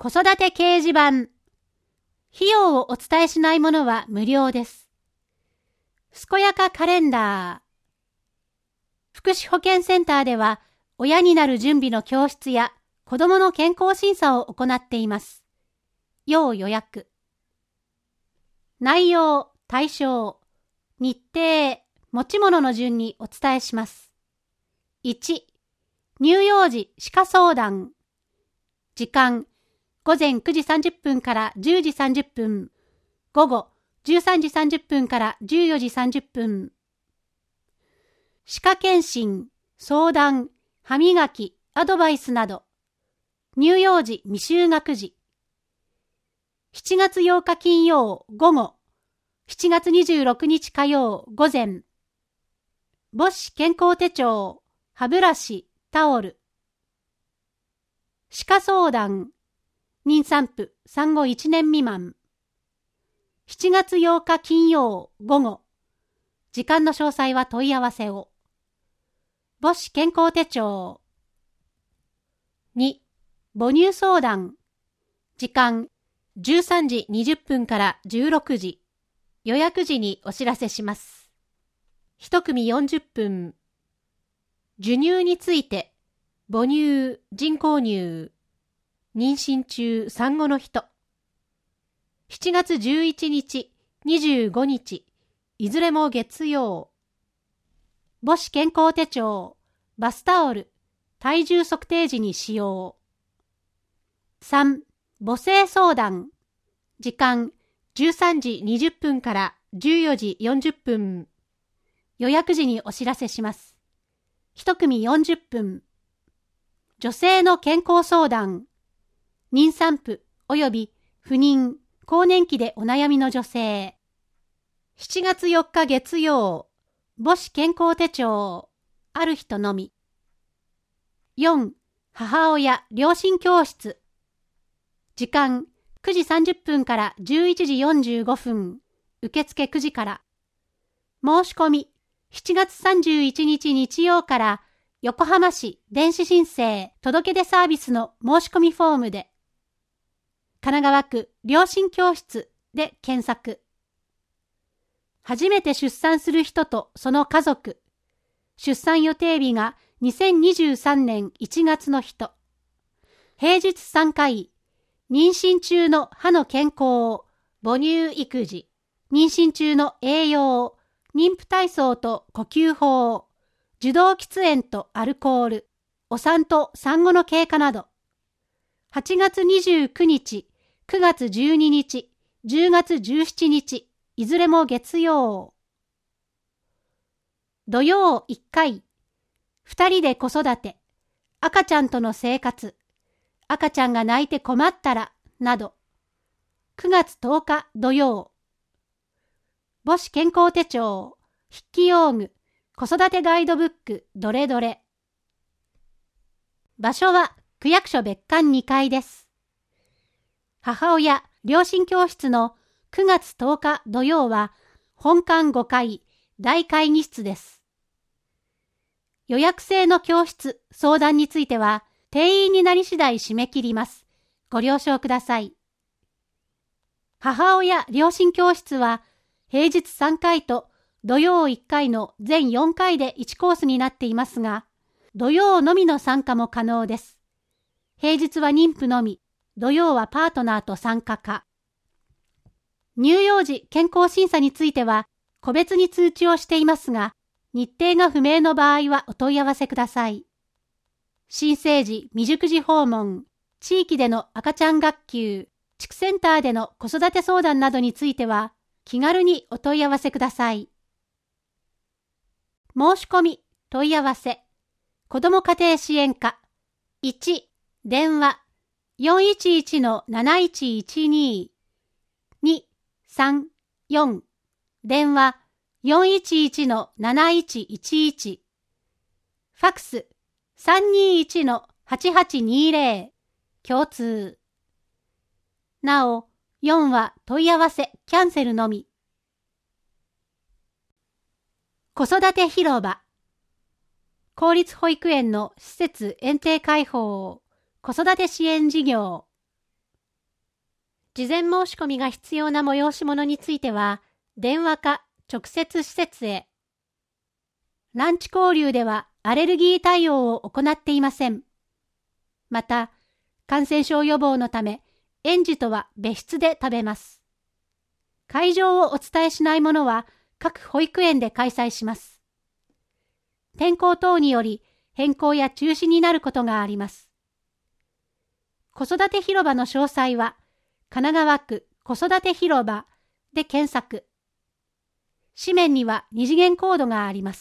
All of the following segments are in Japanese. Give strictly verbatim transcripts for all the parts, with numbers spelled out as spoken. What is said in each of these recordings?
子育て掲示板。費用をお伝えしないものは無料です。健やかカレンダー。福祉保健センターでは、親になる準備の教室や子どもの健康審査を行っています。要予約。内容、対象、日程、持ち物の順にお伝えします。いち、乳幼児歯科相談。時間、午前くじさんじゅっぷんからじゅうじさんじゅっぷん、午後じゅうさんじさんじゅっぷんからじゅうよじさんじゅっぷん。歯科検診、相談、歯磨き、アドバイスなど。乳幼児未就学児。しちがつようか金曜午後、しちがつにじゅうろくにち火曜午前。母子健康手帳、歯ブラシ、タオル。歯科相談、妊産婦産後いちねん未満。しちがつようか金曜午後。時間の詳細は問い合わせを。母子健康手帳。に、母乳相談。時間、じゅうさんじにじゅっぷんからじゅうろくじ。予約時にお知らせします。いち組よんじゅっぷん。授乳について、母乳、人工乳。妊娠中産後の人。しちがつじゅういちにち、にじゅうごにち、いずれも月曜。母子健康手帳、バスタオル、体重測定時に使用。さん、母性相談。時間、じゅうさんじにじゅっぷんからじゅうよじよんじゅっぷん。予約時にお知らせします。いち組よんじゅっぷん。女性の健康相談。妊産婦及び不妊、更年期でお悩みの女性。しちがつよっか月曜、母子健康手帳、ある人のみ。よん、母親両親教室。時間、くじさんじゅっぷんからじゅういちじよんじゅうごふん、受付くじから。申し込み、しちがつさんじゅういちにち日曜から横浜市電子申請届出サービスの申し込みフォームで。神奈川区両親教室で検索。初めて出産する人とその家族。出産予定日がにせんにじゅうさんねんいちがつの人。平日さんかい。妊娠中の歯の健康、母乳育児、妊娠中の栄養、妊婦体操と呼吸法、受動喫煙とアルコール、お産と産後の経過など。はちがつにじゅうくにち、くがつじゅうににち、じゅうがつじゅうしちにち、いずれも月曜。土曜いっかい、二人で子育て、赤ちゃんとの生活、赤ちゃんが泣いて困ったら、など。くがつとおか土曜。母子健康手帳、筆記用具、子育てガイドブック、どれどれ。場所は区役所別館にかいです。母親両親教室のくがつとおか土曜は本館ごかい大会議室です。予約制の教室相談については定員になり次第締め切ります。ご了承ください。母親両親教室は平日さんかいと土曜いっかいの全よんかいでいちコースになっていますが、土曜のみの参加も可能です。平日は妊婦のみ。土曜はパートナーと参加か。乳幼児健康審査については個別に通知をしていますが、日程が不明の場合はお問い合わせください。新生児未熟児訪問、地域での赤ちゃん学級、地区センターでの子育て相談などについては気軽にお問い合わせください。申し込み、問い合わせ、子ども家庭支援課、いち、電話、よんいちいちのなないちいちに、に、さん、よん、電話、よんいちいちのなないちいちいち、ファックス、さんにいちのはちはちにぜろ、共通。なお、よんは問い合わせ、キャンセルのみ。子育て広場。公立保育園の施設園庭開放、子育て支援事業。 事前申し込みが必要な催し物については、電話か直接施設へ。ランチ交流ではアレルギー対応を行っていません。また、感染症予防のため、園児とは別室で食べます。会場をお伝えしないものは各保育園で開催します。天候等により変更や中止になることがあります。子育て広場の詳細は、神奈川区子育て広場で検索。紙面には二次元コードがあります。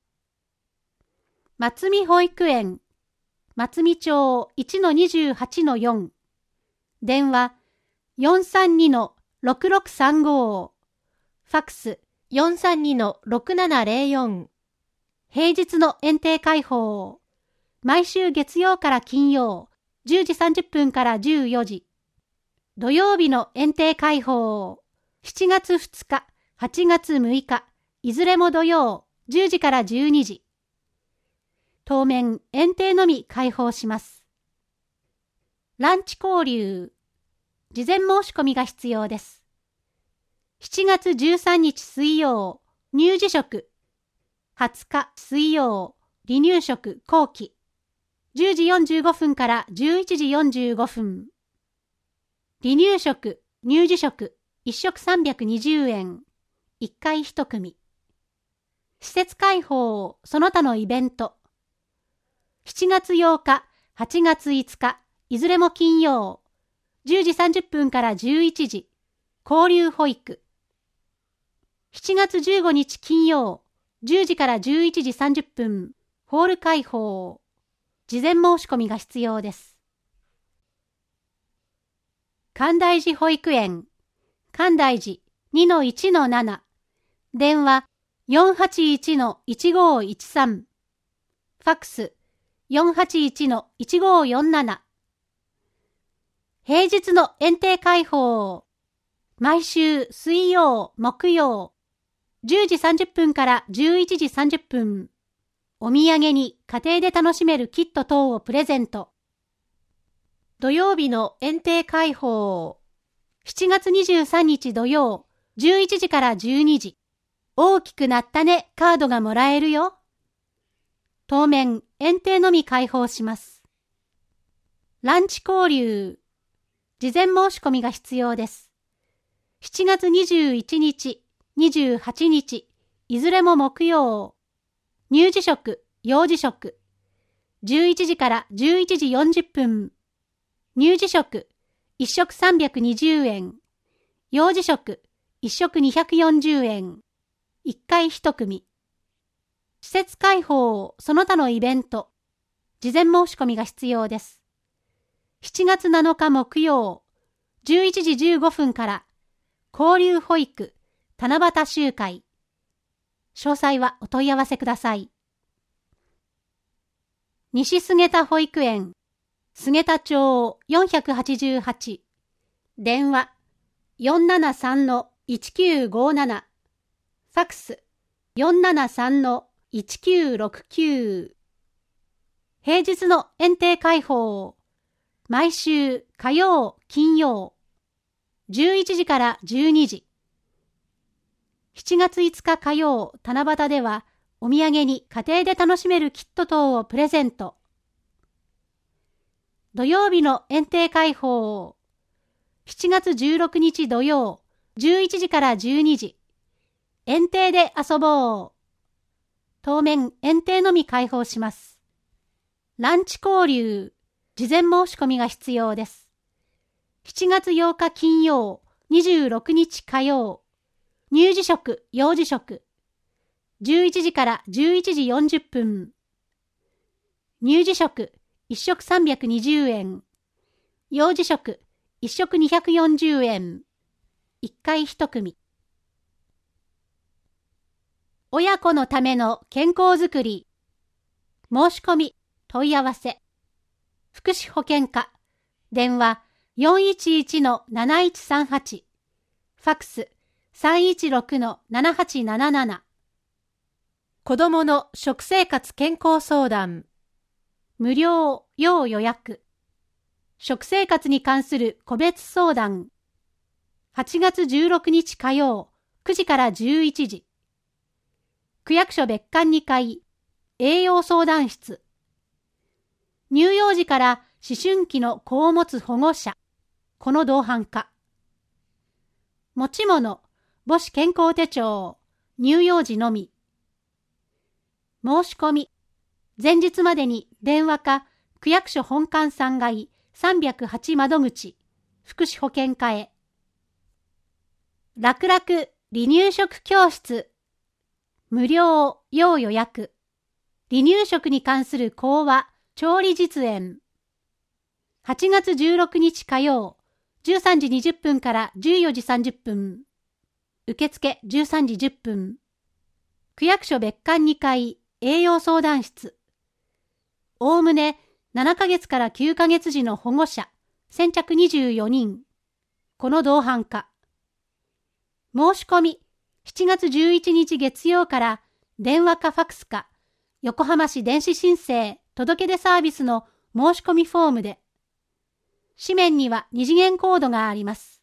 松見保育園、松見町 いちのにじゅうはちのよん、電話 よんさんにのろくろくさんご、ファックス よんさんにのろくななぜろよん、平日の園庭開放、毎週月曜から金曜、じゅうじさんじゅっぷんからじゅうよじ、土曜日の園庭開放、しちがつふつか、はちがつむいか、いずれも土曜、じゅうじからじゅうにじ。当面、園庭のみ開放します。ランチ交流、事前申し込みが必要です。しちがつじゅうさんにち水曜、乳児食。はつか水曜、離乳食後期。じゅうじよんじゅうごふんからじゅういちじよんじゅうごふん。離乳食、乳児食、いっしょくさんびゃくにじゅうえん。いっかいいち組。施設開放、その他のイベント。しちがつようか、はちがついつか、いずれも金曜、じゅうじさんじゅっぷんからじゅういちじ、交流保育。しちがつじゅうごにち金曜、じゅうじからじゅういちじさんじゅっぷん、ホール開放。事前申し込みが必要です。寛大寺保育園、寛大寺 にのいちのなな、電話 よんはちいちのいちごいちさん、ファックス よんはちいちのいちごよんなな。平日の園庭開放、毎週水曜、木曜、じゅうじさんじゅっぷんからじゅういちじさんじゅっぷん、お土産に家庭で楽しめるキット等をプレゼント。土曜日の園庭開放、しちがつにじゅうさんにち土曜、じゅういちじからじゅうにじ、大きくなったねカードがもらえるよ。当面、園庭のみ開放します。ランチ交流、事前申し込みが必要です。しちがつにじゅういちにち、にじゅうはちにち、いずれも木曜、乳児食、幼児食、じゅういちじからじゅういちじよんじゅっぷん、乳児食、いっしょくさんびゃくにじゅうえん、幼児食、いっしょくにひゃくよんじゅうえん、いっかいいち組。施設開放、その他のイベント、事前申し込みが必要です。しちがつなのか木曜、じゅういちじじゅうごふんから、交流保育、七夕集会。詳細はお問い合わせください。西菅田保育園、菅田町 よんはちはち、電話 よんななさんのいちきゅうごなな、ファックス よんななさんのいちきゅうろくきゅう。平日の園庭開放、毎週火曜、金曜、じゅういちじからじゅうにじ。しちがついつか火曜、七夕では、お土産に家庭で楽しめるキット等をプレゼント。土曜日の園庭開放、しちがつじゅうろくにち土曜、じゅういちじからじゅうにじ。園庭で遊ぼう。当面、園庭のみ開放します。ランチ交流、事前申し込みが必要です。しちがつようか金曜、にじゅうろくにち火曜、乳児食、幼児食、じゅういちじからじゅういちじよんじゅっぷん、乳児食、いっしょくさんびゃくにじゅうえん、幼児食、いっしょくにひゃくよんじゅうえん、いっかいいち組。親子のための健康づくり、申し込み、問い合わせ、福祉保健課、電話 よんいちいちのなないちさんはち、ファックス さんいちろくのななはちなななな。子どもの食生活健康相談、無料要予約。食生活に関する個別相談、 はちがつじゅうろくにち火曜くじからじゅういちじ。区役所別館にかい栄養相談室。乳幼児から思春期の子を持つ保護者。この同伴か。持ち物、母子健康手帳、乳幼児のみ。申し込み、前日までに電話か区役所本館さん階さんびゃくはち窓口、福祉保健課へ。楽々離乳食教室。無料要予約。離乳食に関する講話、調理実演。はちがつじゅうろくにち火曜、じゅうさんじにじゅっぷんからじゅうよじさんじゅっぷん。受付じゅうさんじじゅっぷん。区役所別館にかい栄養相談室。おおむねななかげつからきゅうかげつ児の保護者、先着にじゅうよにん。この同伴か。申し込み、しちがつじゅういちにち月曜から電話かファクスか、横浜市電子申請届出サービスの申し込みフォームで。紙面には二次元コードがあります。